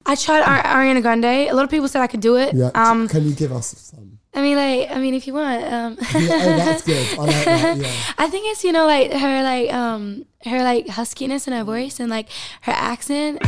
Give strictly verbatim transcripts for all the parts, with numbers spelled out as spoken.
I tried Ar- Ariana Grande. A lot of people said I could do it. Yeah. Um, Can you give us some? I mean, like, I mean, if you want. Um. Yeah, oh, that's good. I like that, yeah. I think it's, you know, like, her, like, um, her, like, huskiness in her voice and, like, her accent.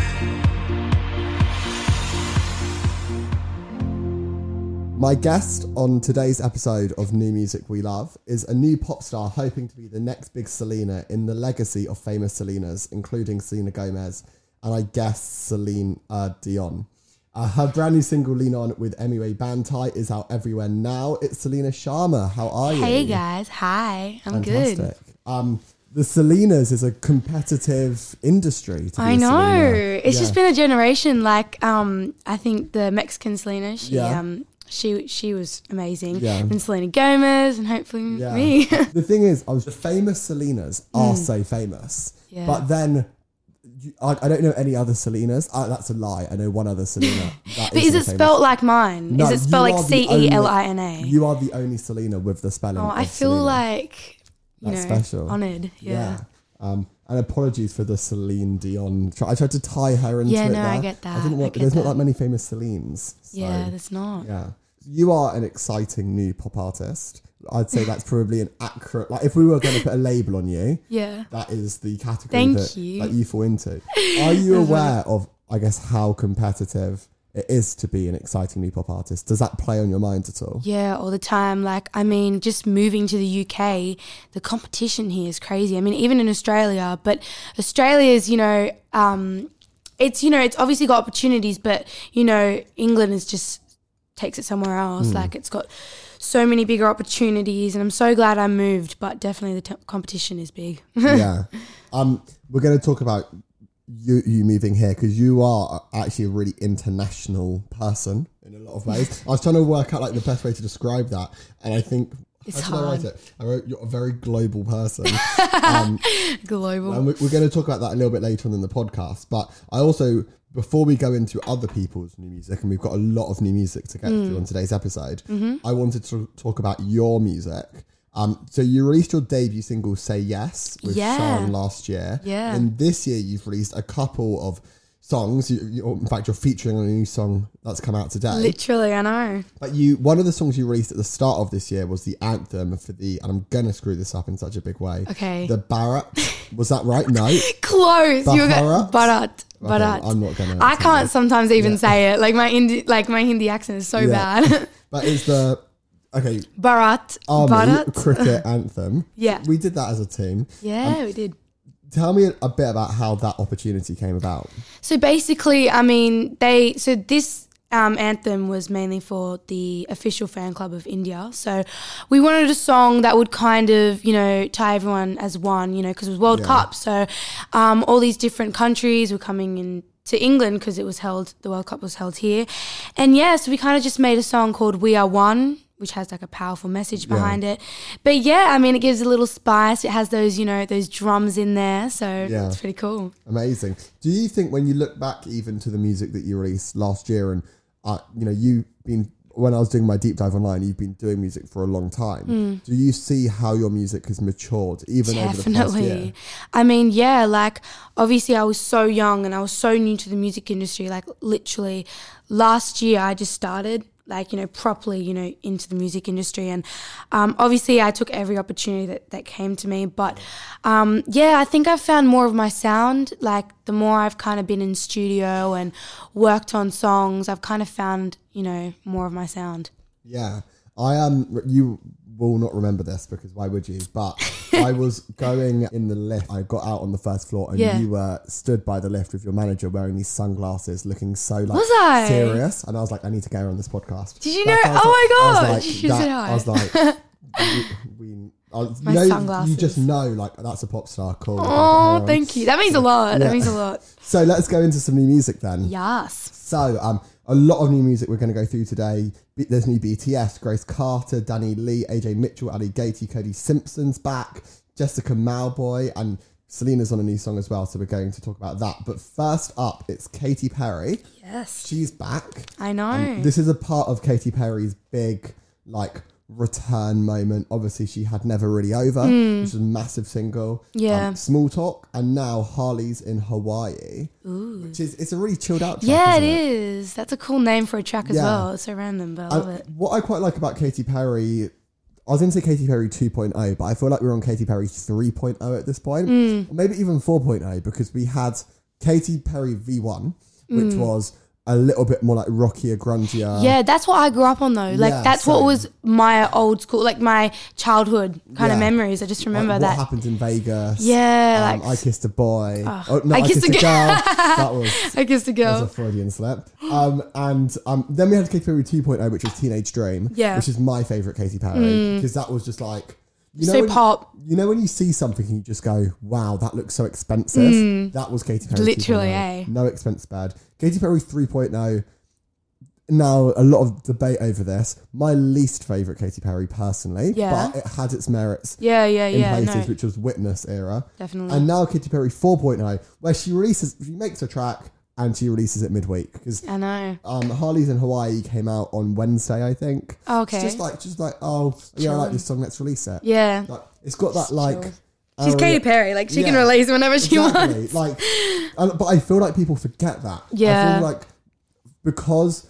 My guest on today's episode of New Music We Love is a new pop star hoping to be the next big Selena in the legacy of famous Selenas, including Selena Gomez and I guess Celine uh, Dion. Uh, her brand new single, Lean On, with M U A Bantai is out everywhere now. It's Selena Sharma. How are you? Hey, guys. Hi. I'm Fantastic. good. Um, the Selenas is a competitive industry. To be I a know. Selena. It's Yeah. just been a generation. Like, um, I think the Mexican Selena, she, Yeah. um, she, she was amazing. Yeah. And Selena Gomez and hopefully Yeah. me. The thing is, I was the famous Selenas are so famous, Yeah. but then you, I, I don't know any other Selenas. Uh, that's a lie. I know one other Selena. That But is it so spelled like mine? No, is it spelled you like are the C E L I N A? You are the only Selena with the spelling. Oh, I of feel Selena. like, you That's know, special. honoured. Yeah. Um, and apologies for the Celine Dion. I tried to tie her into Yeah, it. no, I there. get that. I didn't I want. get There's not that. that many famous Celines. So, Yeah, there's not. yeah. You are an exciting new pop artist. I'd say that's probably an accurate. Like, if we were going to put a label on you, Yeah. that is the category Thank that, you. that you fall into. Are you aware of, I guess, how competitive it is to be an exciting new pop artist? Does that play on your mind at all? Yeah, all the time. Like, I mean, just moving to the U K, the competition here is crazy. I mean, even in Australia, but Australia is, you know, um, it's, you know, it's obviously got opportunities, but, you know, England is just takes it somewhere else. Mm. Like, it's got so many bigger opportunities, and I'm so glad I moved, but definitely the t- competition is big. Yeah. Um, we're going to talk about you, you moving here because you are actually a really international person in a lot of ways. I was trying to work out like the best way to describe that, and I think It's how did I write hard. it? I wrote you're a very global person. um, Global. and we- we're going to talk about that a little bit later on in the podcast. But I also, before we go into other people's new music, and we've got a lot of new music to get Mm. through on today's episode, Mm-hmm. I wanted to talk about your music. Um, so you released your debut single, Say Yes, with Yeah. Sean last year. Yeah. And this year you've released a couple of songs. You, you, in fact, you're featuring on a new song that's come out today. Literally, I know. But you, one of the songs you released at the start of this year was the anthem for the, and I'm gonna screw this up in such a big way. Okay. The Bharat. Was that right? No. Close. You Bharat? got Bharat. Okay, Bharat. I'm not gonna. I attempt can't this. sometimes even Yeah. say it. Like my Hindi, like my Hindi accent is so Yeah. bad. But it's the okay Bharat. army Bharat. cricket anthem. Yeah. We did that as a team. Yeah, we did. Tell me a bit about how that opportunity came about. So basically, I mean, they so this um, anthem was mainly for the official fan club of India. So we wanted a song that would kind of, you know, tie everyone as one, you know, because it was World Yeah. Cup. So um, all these different countries were coming in to England because it was held, the World Cup was held here. And yeah, so we kind of just made a song called We Are One, which has like a powerful message behind it. But yeah, I mean, it gives a little spice. It has those, you know, those drums in there. So Yeah. it's pretty cool. Amazing. Do you think when you look back even to the music that you released last year, and uh, you know, you've been, when I was doing my deep dive online, you've been doing music for a long time. Do you see how your music has matured even over the past Definitely. year? I mean, yeah, like obviously I was so young and I was so new to the music industry. Like literally last year I just started like, you know, properly, you know, into the music industry. And um, obviously I took every opportunity that, that came to me. But um, yeah, I think I've found more of my sound. Like the more I've kind of been in studio and worked on songs, I've kind of found, you know, more of my sound. Yeah. I am, um, you will not remember this because why would you? But I was going in the lift. I got out on the first floor and Yeah. you were stood by the lift with your manager wearing these sunglasses looking so like Was I? serious. And I was like, I need to get her on this podcast. Did you That's know? how I Oh my was gosh, like, you should that- say hi. I was like, we, we, I was- My you know, sunglasses. you just know like that's a pop star. Cool. Oh, thank you. That means a lot. Yeah. That means a lot. So let's go into some new music then. Yes. So, um, a lot of new music we're going to go through today. B- There's new B T S, Grace Carter, Danny Lee, A J Mitchell, Ali Gatey, Cody Simpson's back, Jessica Malboy, and Selena's on a new song as well. So we're going to talk about that. But first up, it's Katy Perry. Yes. She's back. I know. Um, this is a part of Katy Perry's big, like, return moment. Obviously, she had Never Really Over, mm. which was a massive single. Yeah. Um, Small Talk, and now Harley's in Hawaii. Ooh. Which is, it's a really chilled out track. Yeah, it, it is. That's a cool name for a track as yeah. well. It's so random, but I love and it. What I quite like about Katy Perry, I was going to say Katy Perry two point oh, but I feel like we're on Katy Perry three point oh at this point. Mm. Or maybe even four point oh, because we had Katy Perry V one, which mm. was a little bit more like rockier, grungier. Yeah, that's what I grew up on though. Like yeah, that's same. What was my old school, like my childhood kind yeah. of memories. I just remember like that. What happened in Vegas? Yeah, um, like I Kissed a Boy. Oh, oh no, I, I kissed, kissed a girl. That was I Kissed a Girl. That was a Freudian slip. Um, and um, then we had Katy Perry two point oh, which was Teenage Dream. Yeah, which is my favorite Katy Perry because mm. that was just like. You know so when, pop. You know when you see something and you just go, wow, that looks so expensive? Mm. That was Katy Perry literally, eh? No expense spared. Katy Perry three point oh. Now, a lot of debate over this. My least favourite Katy Perry, personally. Yeah. But it had its merits. Yeah, yeah, in yeah. places, no. which was Witness era. Definitely. And now Katy Perry four point oh, where she releases, she makes a track and she releases it midweek. Because I know. Um, Harley's in Hawaii came out on Wednesday, I think. Oh, okay. It's just like, just like, oh, yeah, I like this song, let's release it. Yeah. Like, it's got that, like... She's Katy Perry, like she yeah, can release whenever she exactly. wants. Like, and, but I feel like people forget that. Yeah. I feel like because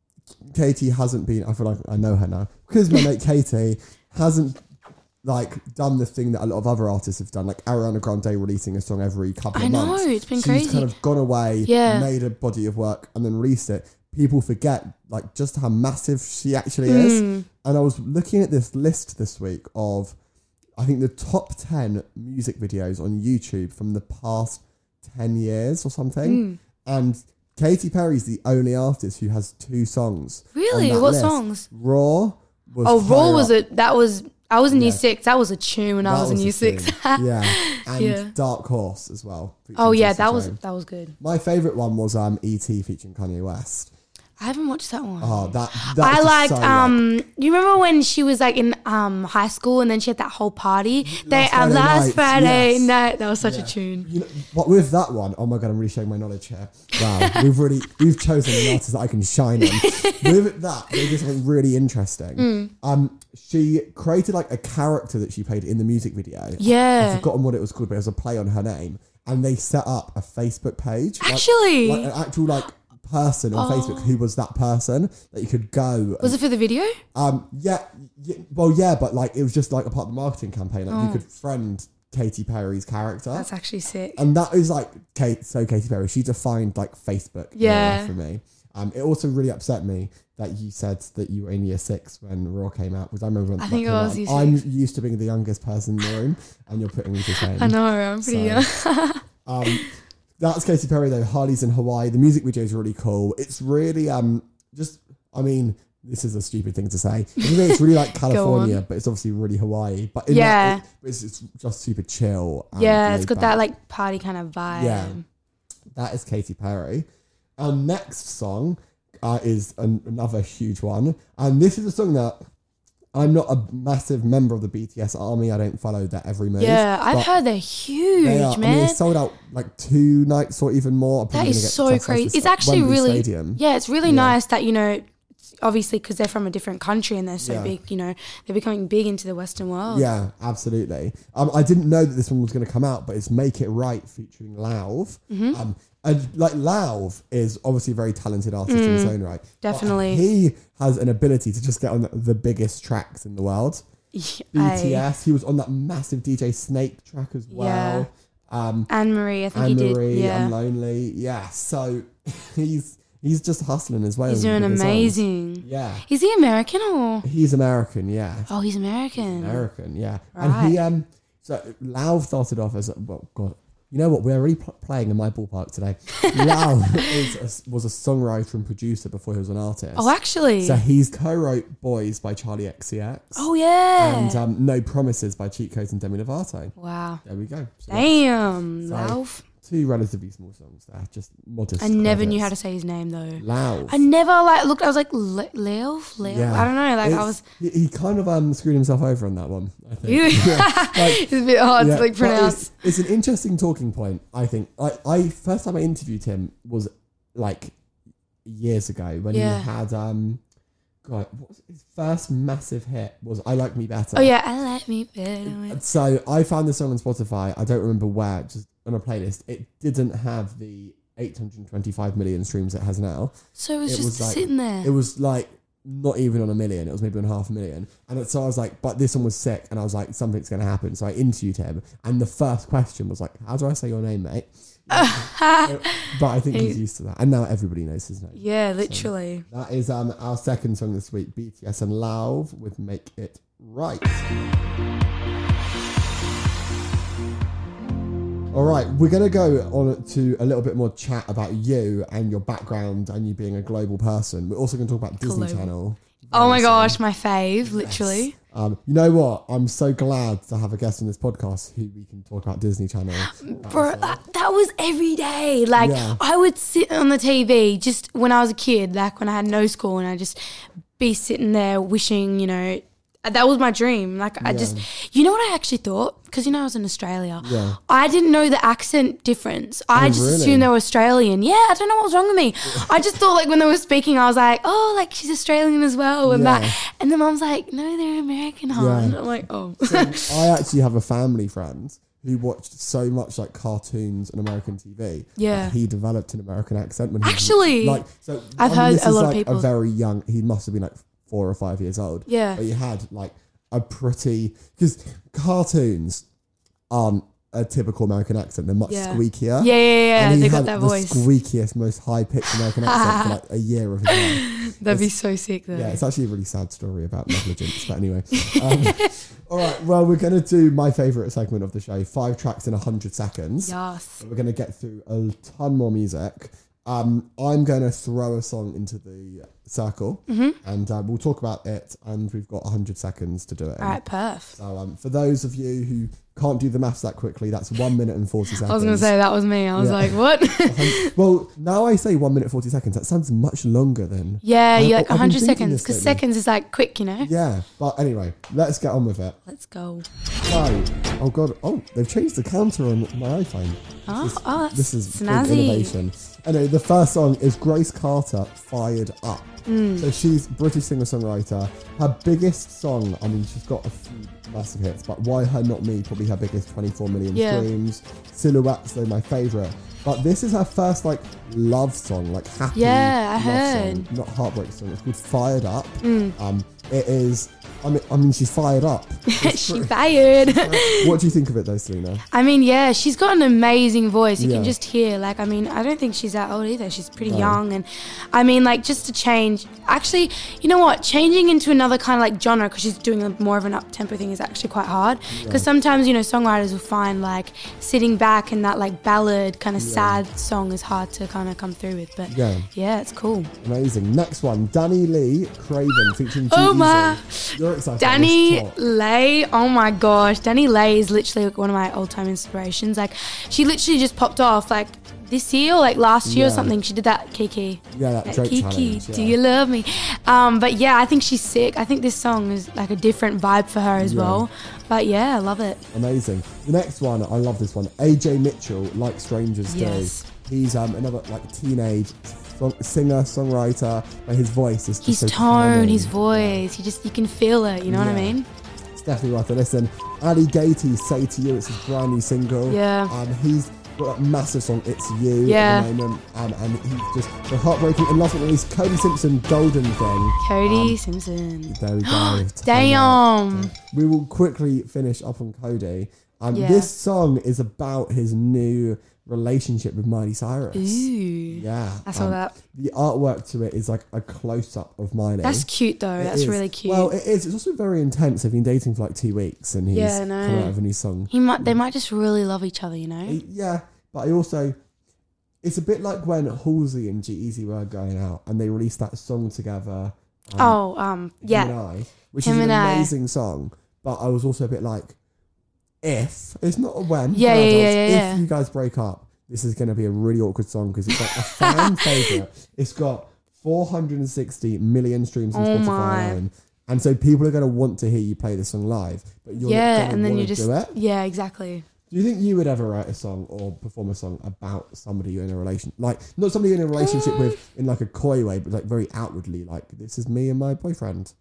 Katy hasn't been, I feel like I know her now, because my mate Katy hasn't like done the thing that a lot of other artists have done, like Ariana Grande releasing a song every couple I of know, months. It's been She's crazy. kind of gone away, yeah. made a body of work, and then released it. People forget like just how massive she actually mm. is. And I was looking at this list this week of, I think the top ten music videos on YouTube from the past ten years or something. Mm. And Katy Perry's the only artist who has two songs. Really? What list. Songs? Raw was Oh, Raw was up. a, that was, I was in yeah. year six. That was a tune when that I was, was in year six. Yeah. And yeah. Dark Horse as well. Oh yeah, that was, that was good. My favourite one was um, E T featuring Kanye West. I haven't watched that one. Oh, that, that I liked, so um, like, you remember when she was like in um high school and then she had that whole party? They, last um, Friday, last night, Friday yes. night. That was such yeah. a tune. You know, what with that one, oh my God, I'm really showing my knowledge here. Wow, we've really, we've chosen an artist that I can shine on. With that, they did something really interesting. Mm. Um, she created like a character that she played in the music video. Yeah. I've forgotten what it was called, but it was a play on her name. And they set up a Facebook page. Actually. Like, like an actual like, person on oh. Facebook who was that person that you could go. Was and, it for the video? Um, yeah, yeah, well, yeah, but like it was just like a part of the marketing campaign. Like oh. you could friend Katy Perry's character. That's actually sick. And that is like Kate. So Katy Perry, she defined like Facebook. Yeah. For me, um, it also really upset me that you said that you were in year six when Raw came out, because I remember when I think it was. You I'm used to being the youngest person in the room, and you're putting me to shame. I know, I'm pretty so, young. um. That's Katy Perry though. Harley's in Hawaii. The music video is really cool. It's really um just I mean, this is a stupid thing to say. It's really like California, but it's obviously really Hawaii. But in yeah, that, it, it's, it's just super chill. And yeah, it's got back. that like party kind of vibe. Yeah, that is Katy Perry. Our next song uh, is an, another huge one, and this is a song that. I'm not a massive member of the B T S army. I don't follow that every move. Yeah, I've heard they're huge, they are, man. I mean, they sold out like two nights or even more. That is so crazy. It's actually Wembley really, Stadium. yeah, it's really yeah. nice that, you know, obviously because they're from a different country and they're so yeah. big, you know, they're becoming big into the Western world. Yeah, absolutely. Um, I didn't know that this one was going to come out, but it's Make It Right featuring Lauv. Mm-hmm. Um, and like Lauv is obviously a very talented artist mm, in his own right. Definitely. He has an ability to just get on the biggest tracks in the world. I, B T S, he was on that massive D J Snake track as well. Yeah. Um, Anne-Marie, I think Anne he did. Marie, yeah. I'm Lonely. Yeah, so he's he's just hustling as well. He's doing amazing. Songs. Yeah. Is he American or? He's American, yeah. Oh, he's American. He's American, yeah. Right. And he, um, so Lauv started off as, a, well, God, you know what? We're already pl- playing in my ballpark today. Lauv is a, was a songwriter and producer before he was an artist. Oh, actually? So he's co-wrote Boys by Charlie X C X. Oh, yeah. And um, No Promises by Cheat Codes and Demi Lovato. Wow. There we go. So Damn, so Lauv. Two relatively small songs there, just modest. I never credits. knew how to say his name though. Lauv. I never like looked. I was like Lauv, Lauv. Yeah. I don't know. Like it's, I was. He, he kind of um screwed himself over on that one. I think. yeah. like, it's a bit hard yeah, to like pronounce. It's, it's an interesting talking point. I think. I, I first time I interviewed him was like years ago when Yeah. he had um, God, what was his first massive hit was I Like Me Better. Oh yeah, I like me better. So I found this song on Spotify. I don't remember where, just on a playlist. It didn't have the eight hundred twenty-five million streams it has now. So it was It just was like- sitting there. It was like not even on a million. It was maybe on half a million. And so I was like, but this one was sick. And I was like, something's going to happen. So I interviewed him. And the first question was like, how do I say your name, mate? But I think he's used to that. And now everybody knows his name. Yeah, literally. So that is um, our second song this week, B T S and Lauv with Make It Right. All right, we're going to go on to a little bit more chat about you and your background and you being a global person. We're also going to talk about Disney Global. Channel. Oh my Very gosh, soon. my fave, literally. Um, you know what? I'm so glad to have a guest on this podcast who we can talk about Disney Channel. Bro, that, that was every day. Like, Yeah. I would sit on the T V just when I was a kid, like when I had no school, and I'd just be sitting there wishing, you know, that was my dream. Like, I Yeah. just, you know what I actually thought? Because, you know, I was in Australia. Yeah. I didn't know the accent difference. I Oh, just really? assumed they were Australian. Yeah, I don't know what was wrong with me. I just thought, like, when they were speaking, I was like, oh, like, she's Australian as well. And Yeah. that. And the mom's like, no, they're American, hon. Yeah. I'm like, oh. I actually have a family friend who watched so much like cartoons and American T V. Yeah. that he developed an American accent when he Actually, was like. So I've I mean, heard this a is, lot of like, people- A very young. He must have been like four or five years old. Yeah. But he had like a pretty because cartoons aren't a typical American accent. They're much Yeah. squeakier. Yeah, yeah, yeah. And he They had got that the voice. squeakiest, most high-pitched American accent for like a year of his life. That'd be so sick, though. Yeah, it's actually a really sad story about negligence. But anyway, um, all right. Well, we're going to do my favourite segment of the show: five tracks in a hundred seconds. Yes. We're going to get through a ton more music. Um, I'm going to throw a song into the circle, Mm-hmm. and uh, we'll talk about it. And we've got a hundred seconds to do it. in. All right, perf. So, um, for those of you who can't do the maths that quickly, that's one minute and forty seconds. I was going to say that was me. I was Yeah. like, what? Well, now I say one minute forty seconds. That sounds much longer than. yeah, I- you're like I've been one hundred thinking seconds this because lately. seconds is like quick, you know? Yeah, but anyway, let's get on with it. Let's go. So, oh god, oh, they've changed the counter on my iPhone. Oh, This, oh, that's this is big snazzy. innovation. Anyway, the first song is Grace Carter, Fired Up. Mm. So she's British singer-songwriter. Her biggest song, I mean, she's got a few massive hits, but Why Her Not Me, probably her biggest, twenty-four million Yeah. streams. Silhouettes, though, my favourite. But this is her first, like, love song, like, happy Yeah, I love heard. song, not heartbreak song. It's called Fired Up. Mm. Um, it is, I mean, I mean, she's fired up. It's She pretty- fired. What do you think of it, though, Selena? I mean, yeah, she's got an amazing voice. You Yeah. can just hear, like, I mean, I don't think she's that old either. She's pretty No. young. And I mean, like, just to change, actually, you know what? Changing into another kind of like genre, because she's doing a, more of an up tempo thing, is actually quite hard. Because sometimes, you know, songwriters will find like sitting back and that like ballad kind of sad song is hard to kind of come through with. But Yeah. yeah, it's cool. Amazing. Next one, Danny Lee, Craven, featuring G Oh my. You're excited. Danny about this talk. Lay, oh my gosh, Danny Lay is literally like one of my old-time inspirations. Like, she literally just popped off like this year or like last year or Yeah. something. She did that Kiki. Yeah, that Like, Drake Kiki, challenge. do yeah. you love me? Um, but yeah, I think she's sick. I think this song is like a different vibe for her as Yeah. well. But yeah, I love it. Amazing. The next one, I love this one. A J Mitchell, Like Strangers Yes. Do. He's um, another like teenage song- singer, songwriter, but his voice is just His so tone, calming. his voice, you just, you can feel it, you know what I Yeah. mean? It's definitely worth a listen. Ali Gatey, Say To You, it's his brand new single. Yeah. Um, he's got a massive song, It's You, Yeah. at the moment. Um, and he's just so heartbreaking. And last but not least, Cody Simpson, Golden Thing. Cody Um, Simpson. There we go. Damn. We will quickly finish up on Cody. Um, Yeah. This song is about his new relationship with Miley Cyrus. Ooh. Yeah. I saw um, that. The artwork to it is like a close-up of Miley. That's cute though. It That's is. really cute. Well, it is. It's also very intense. They've been dating for like two weeks and he's Yeah, I know. coming out with a new song. he might, they might just really love each other, you know? He- Yeah, but I also... It's a bit like when Halsey and G-Eazy were going out and they released that song together. um, Oh, um, Him yeah. and I, which Him is an and I. amazing song. But I was also a bit like, if it's not a when, Yeah, for yeah, adults, yeah, yeah, if yeah. you guys break up, this is going to be a really awkward song because it's like a fan favorite. It's got four hundred sixty million streams on Oh Spotify my. alone, and so people are going to want to hear you play this song live. But you're Yeah, not going and then to you want to just, do it. yeah, exactly. Do you think you would ever write a song or perform a song about somebody you're in a relation, like not somebody you're in a relationship with in like a coy way, but like very outwardly, like this is me and my boyfriend?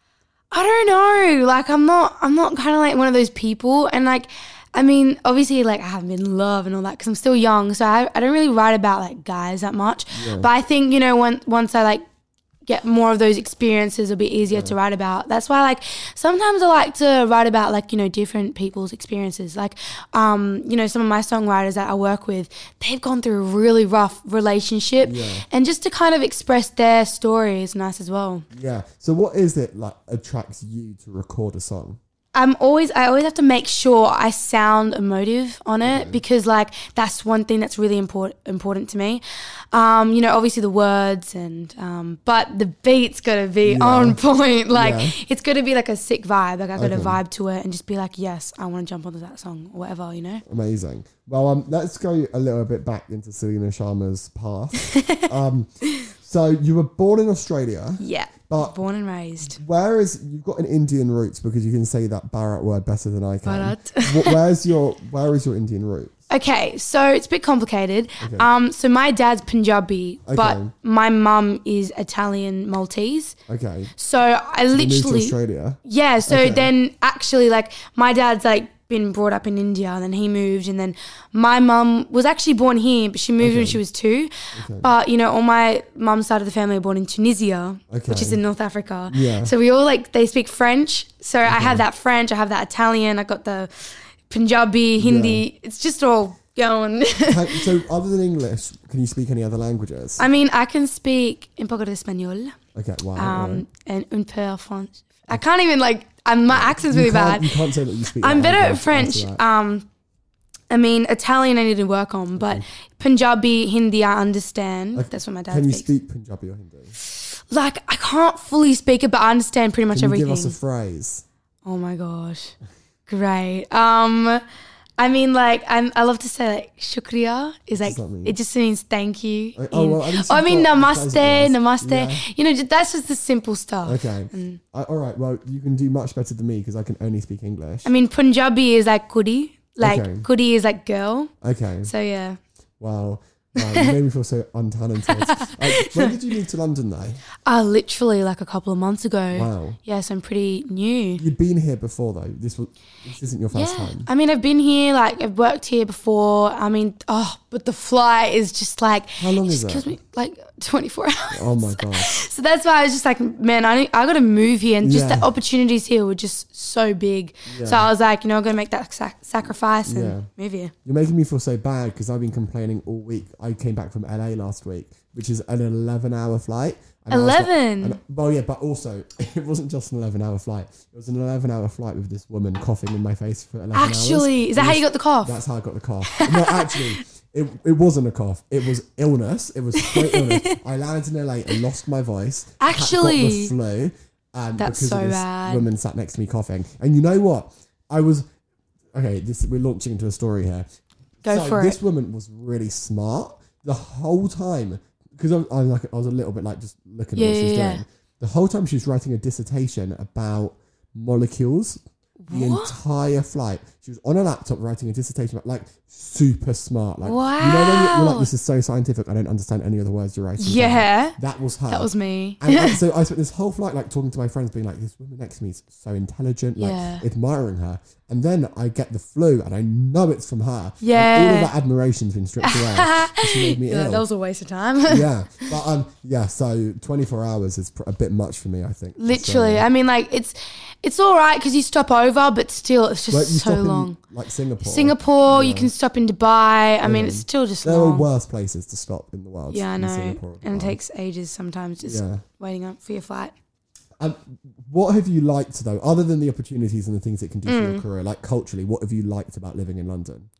I don't know. Like I'm not. I'm not kind of like one of those people. And like, I mean, obviously, like I haven't been in love and all that because I'm still young, so I, I don't really write about like guys that much. Yeah. But I think you know, when, once I like get more of those experiences, it'll be easier yeah. to write about. That's why like sometimes I like to write about like, you know, different people's experiences. Like, um, you know, some of my songwriters that I work with, they've gone through a really rough relationship yeah. and just to kind of express their story is nice as well. Yeah. So what is it like attracts you to record a song? I'm always, I always have to make sure I sound emotive on it okay. because like that's one thing that's really important important to me. Um, you know, obviously the words and, um, but the beat's gotta be yeah. on point. Like yeah. it's gotta be like a sick vibe. Like I gotta okay. vibe to it and just be like, yes, I want to jump onto that song or whatever, you know? Amazing. Well, um, let's go a little bit back into Selena Sharma's past. um, so you were born in Australia. Yeah. But born and raised. Where is you've got an Indian roots because you can say that Bharat word better than I can. Bharat. Where's your where is your Indian roots? Okay, so it's a bit complicated. Okay. Um, so my dad's Punjabi, okay. but my mum is Italian Maltese. Okay. So I so literally moved to Australia. Yeah. So okay. then actually, like my dad's like been brought up in India, and then he moved, and then my mum was actually born here, but she moved okay. when she was two. Okay. But you know, all my mum's side of the family are born in Tunisia, okay. which is in North Africa. Yeah. So we all like they speak French. So okay. I have that French, I have that Italian, I got the Punjabi, Hindi. Yeah. It's just all going. So other than English, can you speak any other languages? I mean, I can speak un poco de español. Okay. Wow. Um, right. and un peu French. I can't even like. Um, my accent's really bad. You can't say that you speak. I'm better at French. Um, I mean, Italian I need to work on, but okay. Punjabi, Hindi I understand. Okay. That's what my dad Can speaks. Can you speak Punjabi or Hindi? Like, I can't fully speak it, but I understand pretty much Can you everything. Give us a phrase. Oh my gosh, great. Um, I mean, like, I'm, I love to say, like, shukriya is like, it just means thank you. Like, oh, well, oh, I mean, namaste, namaste. Yeah. You know, that's just the simple stuff. Okay. And, I, all right, well, you can do much better than me because I can only speak English. I mean, Punjabi is like kudi. Like, okay. Kudi is like girl. Okay. So, yeah. Wow. Wow, you made me feel so untalented. Like, when did you move to London though? Uh, literally like a couple of months ago. Wow. Yeah, so I'm pretty new. You'd been here before though. This was this isn't your first yeah. time. I mean, I've been here, like I've worked here before. I mean, oh, but the flight is just like how long it is just it? Kills me, like twenty-four hours. Oh my god. So that's why I was just like, man, I I got to move here, and just yeah. the opportunities here were just so big. Yeah. So I was like, you know, I'm gonna make that sac- sacrifice and yeah. move here. You're making me feel so bad because I've been complaining all week. I came back from L A last week, which is an eleven-hour flight. eleven? Like, and, well, yeah, but also it wasn't just an eleven-hour flight. It was an eleven-hour flight with this woman coughing in my face for eleven actually, hours. Actually, is that it how was, you got the cough? That's how I got the cough. No, actually, it it wasn't a cough. It was illness. It was straight illness. I landed in L A and lost my voice. Actually, got the flu. Um, that's because so of this bad. Woman sat next to me coughing, and you know what? I was okay. This we're launching into a story here. Go so for this it. This woman was really smart the whole time because I, I, like, I was a little bit like just looking yeah, at what she was yeah, doing. yeah. The whole time she was writing a dissertation about molecules. The what? entire flight, she was on a laptop writing a dissertation about like super smart. Like, wow. You know when you're, you're like, this is so scientific, I don't understand any of the words you're writing. Yeah. Down. That was her. That was me. And, and so I spent this whole flight like talking to my friends being like, this woman next to me is so intelligent, like yeah. admiring her. And then I get the flu and I know it's from her. Yeah. And all of that admiration's been stripped away. She made me yeah, ill. That was a waste of time. yeah. But um, yeah, so twenty-four hours is pr- a bit much for me, I think. Literally. So, I mean, like, it's it's all right because you stop over, but still, it's just like, you so stop long. In, like Singapore. Singapore, yeah. you can stop in Dubai. I yeah. mean, it's still just there long. There are worse places to stop in the world. Yeah, I know. Singapore, and it takes ages sometimes just yeah. waiting up for your flight. And what have you liked though, other than the opportunities and the things it can do mm. for your career, like culturally, what have you liked about living in London?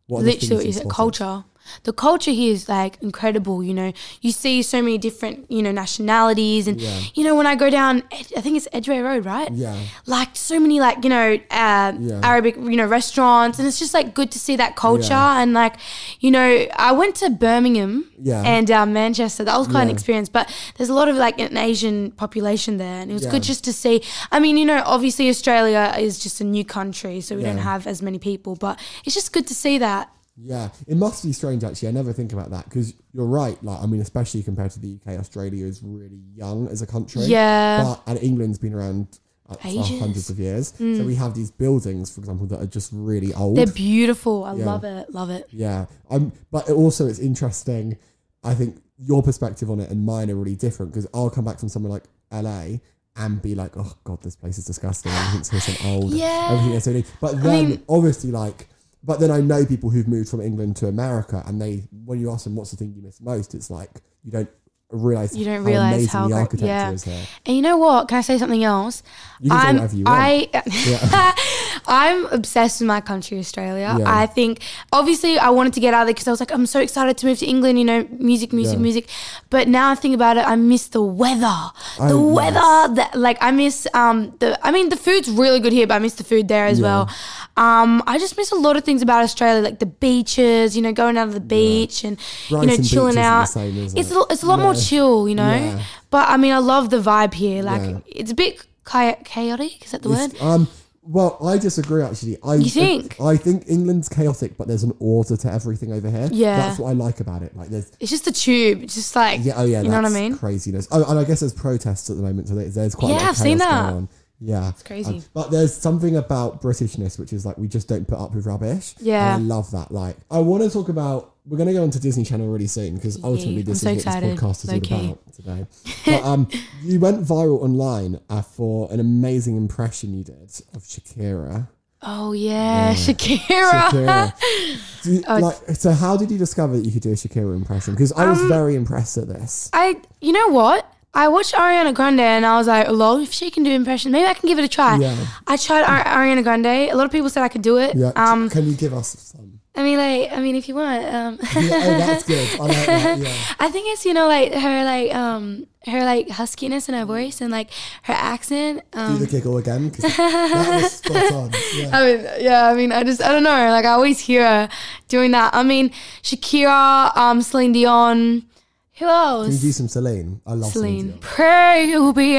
What are the Literally, things what you is it? spotted? Culture. The culture here is like incredible, you know. You see so many different, you know, nationalities, and Yeah. you know, when I go down, Ed- I think it's Edgware Road, right? Yeah. Like so many, like, you know, uh, Yeah. Arabic, you know, restaurants, and it's just like good to see that culture. Yeah. And like, you know, I went to Birmingham Yeah. and uh, Manchester. That was quite an Yeah. experience, but there's a lot of like an Asian population there, and it was Yeah. good just to see. I mean, you know, obviously Australia is just a new country, so we Yeah. don't have as many people, but it's just good to see that. Yeah, it must be strange actually. I never think about that because you're right. Like, I mean, especially compared to the U K, Australia is really young as a country. Yeah. But, and England's been around uh, for Ages. hundreds of years. So we have these buildings, for example, that are just really old. They're beautiful. I Yeah. love it. Love it. Yeah. Um, but it also, it's interesting. I think your perspective on it and mine are really different because I'll come back from somewhere like L A and be like, oh God, this place is disgusting. Everything's here so old. Yeah. Everything is so neat. But then mean- obviously like, but then I know people who've moved from England to America and they, when you ask them what's the thing you miss most, it's like, you don't realise You don't how realise amazing how the great- architecture yeah. is here. And you know what? Can I say something else? You can say I'm, whatever you want. I, I'm obsessed with my country, Australia. Yeah. I think, obviously, I wanted to get out of there because I was like, I'm so excited to move to England, you know, music, music, Yeah. music. But now I think about it, I miss the weather. The Oh, weather, yes. that, like, I miss, um, the. I mean, the food's really good here, but I miss the food there as Yeah. well. Um, I just miss a lot of things about Australia, like the beaches, you know, going down to the beach and, you know, Brighton chilling Beach isn't out. the same, is it's, it? a, it's a lot No. more chill, you know. Yeah. But I mean, I love the vibe here. Like, Yeah. it's a bit cha- chaotic. Is that the word? It's, um, well, I disagree actually. I, You think? I, I think England's chaotic, but there's an order to everything over here. Yeah. That's what I like about it. Like there's It's just the tube. It's just like, Yeah, oh yeah, you know what I that's mean? craziness. Oh, and I guess there's protests at the moment, so there's, there's quite a Yeah, lot of I've seen chaos that. going on. Yeah, it's crazy. but there's something about Britishness which is like we just don't put up with rubbish. Yeah. and I love that. Like, I want to talk about. We're going to go on to Disney Channel really soon because ultimately Yeah, this I'm is so what this excited. podcast is all Low-key. about today. But um, you went viral online uh, for an amazing impression you did of Shakira. Oh yeah, Yeah. Shakira. Shakira. Do you, Oh, like, so how did you discover that you could do a Shakira impression? Because I was Um, very impressed at this. I, you know what? I watched Ariana Grande and I was like, lol, if she can do impressions, maybe I can give it a try. Yeah. I tried Ar- Ariana Grande. A lot of people said I could do it. Yeah, Um, can you give us some? I mean, like, I mean, if you want, um, Yeah, oh, that's good. I like that. Yeah. I think it's, you know, like her, like, um, her like huskiness in her voice and like her accent. Do Um, the giggle again. 'Cause that was spot on. Yeah. I mean, yeah, I mean, I just, I don't know. Like, I always hear her doing that. I mean, Shakira, um, Celine Dion. Who else? Can you do some Celine? I love Celine. Celine. Dion. Pray you'll be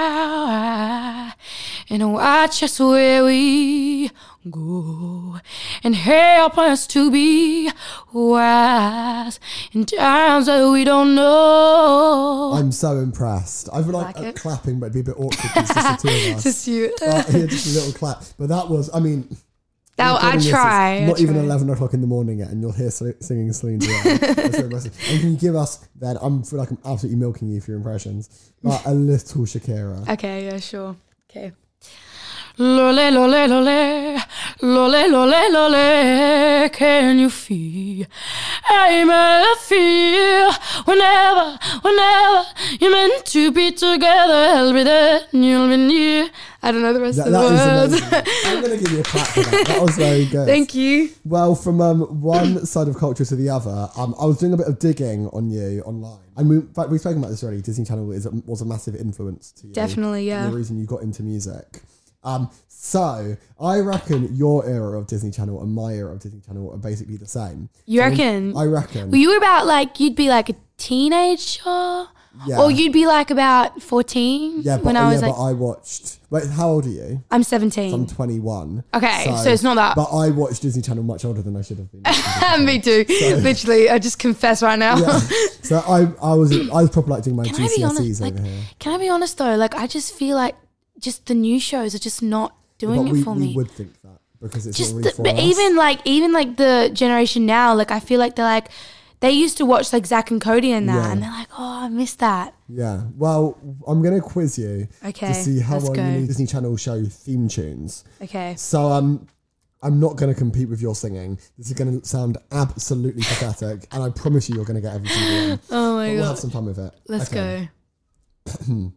out and watch us where we go and help us to be wise in times that we don't know. I'm so impressed. I feel like, Like uh, it? clapping, but it'd be a bit awkward. 'cause It's just the two of us. Just you. Uh, yeah, just a little clap. But that was, I mean, That recording I this is try. I Not even try. eleven o'clock in the morning yet, and you'll hear Cel- singing Celine Dion. That's so impressive. And can you give us then? I feel like I'm absolutely milking you for your impressions, but a little Shakira. Okay, yeah, sure. Okay. Lole, lole, lole, lole, lole, lole, can you feel? I may feel whenever, whenever you're meant to be together, I'll be there and you'll be near. I don't know the rest That, of the that is words. amazing. I'm going to give you a clap for that. That was very good. Thank you. Well, from um, one side of culture to the other, um, I was doing a bit of digging on you online. And we, in fact, we've spoken about this already. Disney Channel is a, was a massive influence to you. Definitely, yeah. The reason you got into music. Um, so I reckon your era of Disney Channel and my era of Disney Channel are basically the same. You So reckon? I reckon. Well, you were about like, you'd be like a teenager? Yeah. Or you'd be like about fourteen yeah, but, when I was yeah, like, but I watched. Wait, how old are you? I'm seventeen. I'm twenty-one. Okay, so it's not that. But I watched Disney Channel much older than I should have been. Me too. Literally, I just confess right now. Yeah. So I, I was, I was probably like doing my Can I be G C S Es honest? over Like, here. can I be honest though? Like, I just feel like just the new shows are just not doing But it we, for we me. would think that because it's Just, not really the, for but us. even like, even like the generation now, like I feel like they're like, they used to watch like Zack and Cody and that, Yeah. and they're like, oh, I missed that. Yeah. Well, I'm going to quiz you Okay, to see how let's well go. you know Disney Channel show theme tunes. Okay. So um, I'm not going to compete with your singing. This is going to sound absolutely pathetic, and I promise you, you're going to get every single one. Oh my But we'll god. have some fun with it. Let's Okay. go.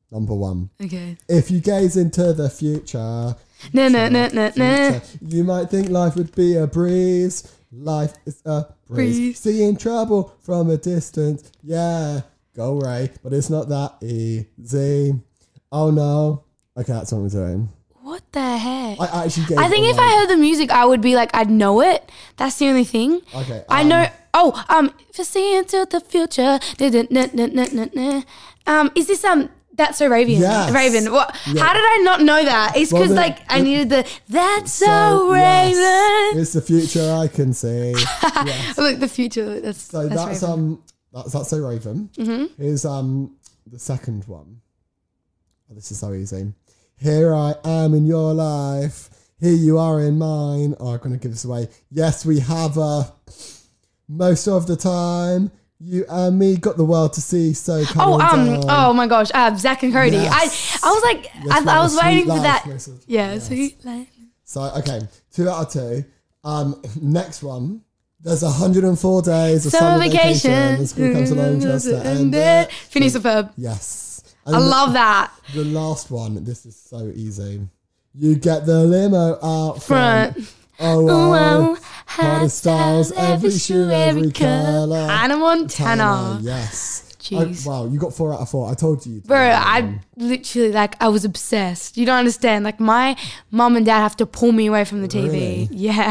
Number one. Okay. If you gaze into the future, No, no, no, no, no. future, you might think life would be a breeze. Life is a breeze. Breeze. Seeing trouble from a distance. Yeah, go Ray. But it's not that easy. Oh no. Okay, that's what I'm doing. What the heck? I actually gave I think it if away. I heard the music, I would be like, I'd know it. That's the only thing. Okay. I um, know. Oh, um, for seeing into the future. da- da- na- na- na- na- na. Um, is this um? That's so Raven. Yes. Raven. What? Yeah. How did I not know that? It's Well, because the- like I the- needed the. That's so, So, Raven. yes, it's the future I can see. Yes. Look, the future. That's So that's, that's, Raven. um that's that's so Raven. Mm-hmm. Here's um the second one. Oh, this is so easy. Here I am in your life. Here you are in mine. Oh, I'm gonna give this away. Yes, we have a. Most of the time, you and me got the world to see. So come Oh, on um, down. oh my gosh, uh, Zach and Cody. Yes. I, I was like, Yes, I, we I have was a sweet waiting for life, that. Missy. Yeah, Yes. sweet life. So okay, two out of two. Um, next one. There's one hundred four days of Summer summer vacation. vacation. The school comes along just to end it. Finish superb. Yes. I And love that. the last one. This is so easy. You get the limo out front. Front. Oh, Oh, wow. wow. Hot styles, every shoe, every colour. Hannah Montana. Yes. Jeez. Oh, wow, you got four out of four. I told you. to Bro, do that I one. literally, like, I was obsessed. You don't understand. Like, my mum and dad have to pull me away from the T V. Really? Yeah.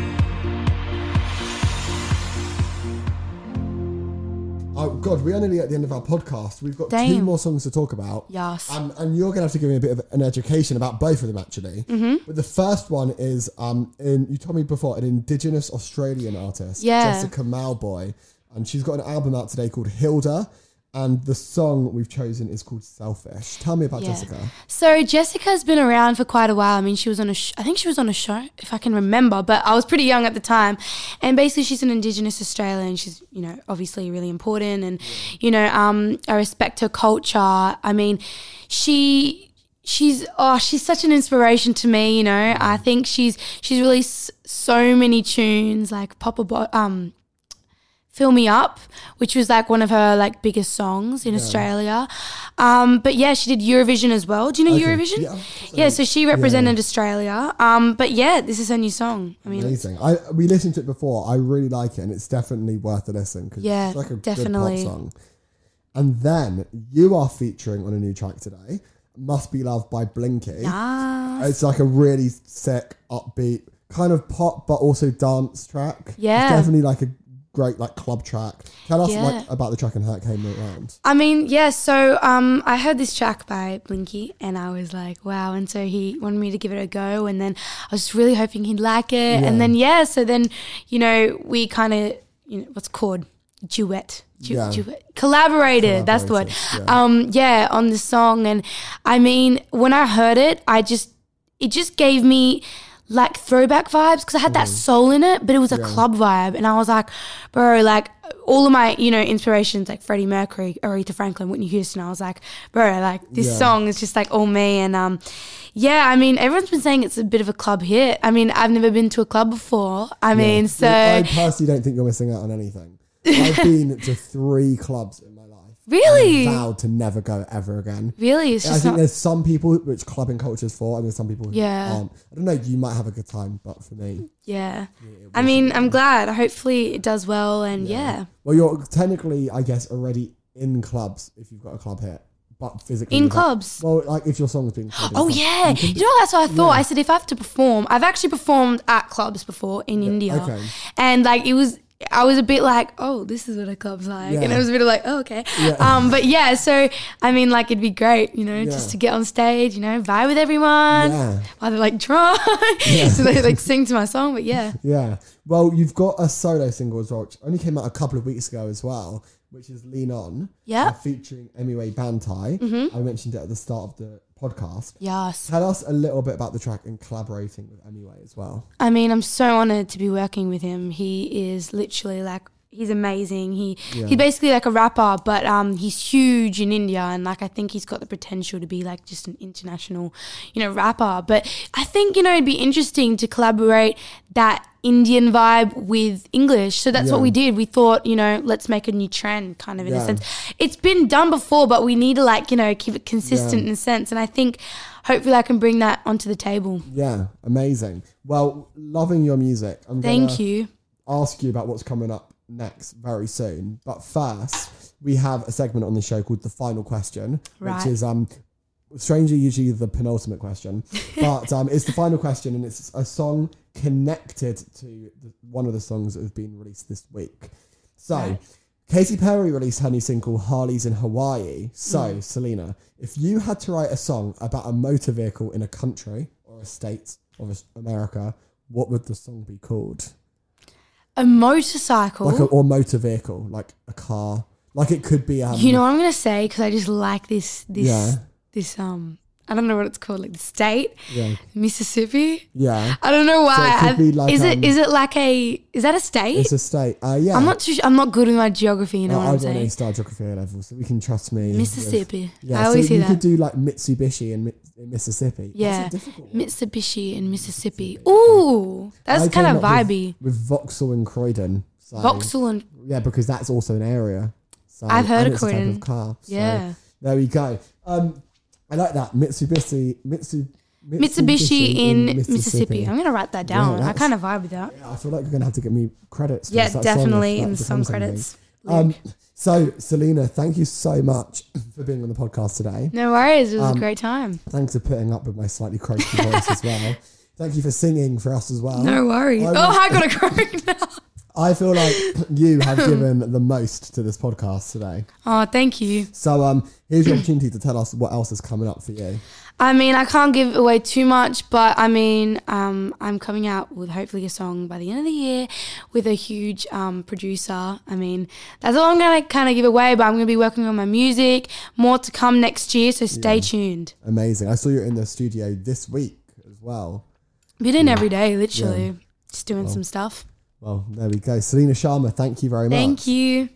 Oh, God, we are nearly at the end of our podcast. We've got two Damn. more songs to talk about. Yes. Um, and you're going to have to give me a bit of an education about both of them, actually. Mm-hmm. But the first one is, um, in you told me before, an Indigenous Australian artist, Yeah. Jessica Malboy. And she's got an album out today called Hilda. And the song we've chosen is called Selfish. Tell me about Yeah. Jessica. So Jessica's been around for quite a while. I mean, she was on a, sh- I think she was on a show, if I can remember, but I was pretty young at the time. And basically, she's an Indigenous Australian. She's, you know, obviously really important, and you know, um, I respect her culture. I mean, she. She's oh she's such an inspiration to me, you know. I think she's she's released so many tunes like Papa Bo- um Fill Me Up, which was like one of her like biggest songs in Australia. Um, but yeah, she did Eurovision as well. Do you know Okay. Eurovision? Yeah. Yeah, so she represented Australia. Um, but yeah, this is her new song. I mean, Amazing. I we listened to it before. I really like it, and it's definitely worth a listen because Yeah, it's like a definitely. good pop song. And then you are featuring on a new track today, "Must Be Loved" by Blinky. ah, It's like a really sick, upbeat, kind of pop but also dance track. Yeah. It's definitely like a great like club track. Tell us Yeah. like about the track and how it came around. I mean, yeah, so um, I heard this track by Blinky and I was like, wow. And so he wanted me to give it a go. And then I was really hoping he'd like it. Yeah. And then, yeah, so then, you know, we kind of, you know, what's it called? Duet. Du- Yeah. duet. Collaborated, that's the word. Collaborated, yeah. Um, yeah, on the song. And I mean, when I heard it, I just, it just gave me like throwback vibes because I had that soul in it, but it was a Yeah. club vibe. And I was like, bro, like all of my, you know, inspirations like Freddie Mercury, Aretha Franklin, Whitney Houston. I was like, bro, like this Yeah. song is just like all me. And um, yeah, I mean, everyone's been saying it's a bit of a club hit. I mean, I've never been to a club before. I mean, so I personally don't think you're missing out on anything. I've been to three clubs in my life. really, And vowed to never go ever again. really, it's I just think not. there's some people which clubbing culture is for, and there's some people who Yeah. aren't. I don't know. You might have a good time, but for me, Yeah, it I mean, I'm glad. Hopefully, it does well. And yeah, well, you're technically, I guess, already in clubs if you've got a club hit, but physically in without- clubs. Well, like if your song's being played in Oh clubs, yeah, you can you know that's what I thought. I said if I have to perform, I've actually performed at clubs before in India, okay. and like it was, I was a bit like, oh, this is what a club's like, and Yeah. it was a bit of like, oh, okay, Yeah. um, but yeah, so I mean, like it'd be great, you know, Yeah. just to get on stage, you know, vibe with everyone, Yeah. while they're like drunk, so they like sing to my song, but yeah, Yeah. Well, you've got a solo single as well, which only came out a couple of weeks ago as well, which is Lean On. Yeah. uh, featuring Emiway Bantai. Mm-hmm. I mentioned it at the start of the podcast. yes. Tell us a little bit about the track and collaborating with Emiway as well. I mean, I'm so honored to be working with him. He is literally like, he's amazing. He Yeah. he's basically like a rapper, but um, he's huge in India, and like I think he's got the potential to be like just an international, you know, rapper. But I think, you know, it'd be interesting to collaborate that Indian vibe with English. So that's Yeah. what we did. We thought, you know, let's make a new trend, kind of in Yeah. a sense. It's been done before, but we need to like, you know, keep it consistent Yeah. in a sense. And I think hopefully I can bring that onto the table. Yeah, amazing. Well, loving your music. I'm Thank gonna you. ask you about what's coming up next very soon. But first, we have a segment on the show called The Final Question, Right. which is um strangely usually the penultimate question. But um it's the final question, and it's a song connected to the, one of the songs that have been released this week. So Right. Katy Perry released her new single Harley's in Hawaii. So, Mm. Selena, if you had to write a song about a motor vehicle in a country or a state of America, what would the song be called? A motorcycle. Like a, or motor vehicle, like a car. Like it could be. Um, You know what I'm gonna say, because I just like this this Yeah. this um I don't know what it's called, like the state, Yeah. Mississippi. Yeah. I don't know why. So it could I- be like, is um, it is it like a is that a state? It's a state. Uh, yeah. I'm not too. I'm not good with my geography. You know Uh, what I I'm don't know saying? star geography A level, so we can trust me. with- Mississippi. yeah, I always so see you that. could do like Mitsubishi in, Mi- in Mississippi. Yeah, That's a difficult one. Mitsubishi in Mississippi. Ooh, that's I kind came of up with- vibey. With, Vauxhall and Croydon. So, Vauxhall and Yeah, because that's also an area. So, I've heard and of it's a type Croydon. of car. So yeah, there we go. Um, I like that Mitsubishi. Mitsu, Mitsubishi in Mississippi. I'm gonna write that down. I that's- kind of vibe with that. Yeah, I feel like you're gonna have to give me credits. for Yeah, that song if definitely that in the song becomes something. credits. Um, Luke. so Selena, thank you so much for being on the podcast today. No worries. It was um, a great time. Thanks for putting up with my slightly croaky voice as well. Thank you for singing for us as well. No worries. I oh, was- I got a croak now. I feel like you have given the most to this podcast today. Oh, thank you. So um, here's your opportunity to tell us what else is coming up for you. I mean, I can't give away too much, but I mean, um, I'm coming out with hopefully a song by the end of the year with a huge um, producer. I mean, that's all I'm going to kind of give away, but I'm going to be working on my music. More to come next year, so stay Yeah. tuned. Amazing. I saw you in the studio this week as well. Been in every day, literally. Just doing some stuff. Well, there we go. Selena Sharma, thank you very much. Thank you.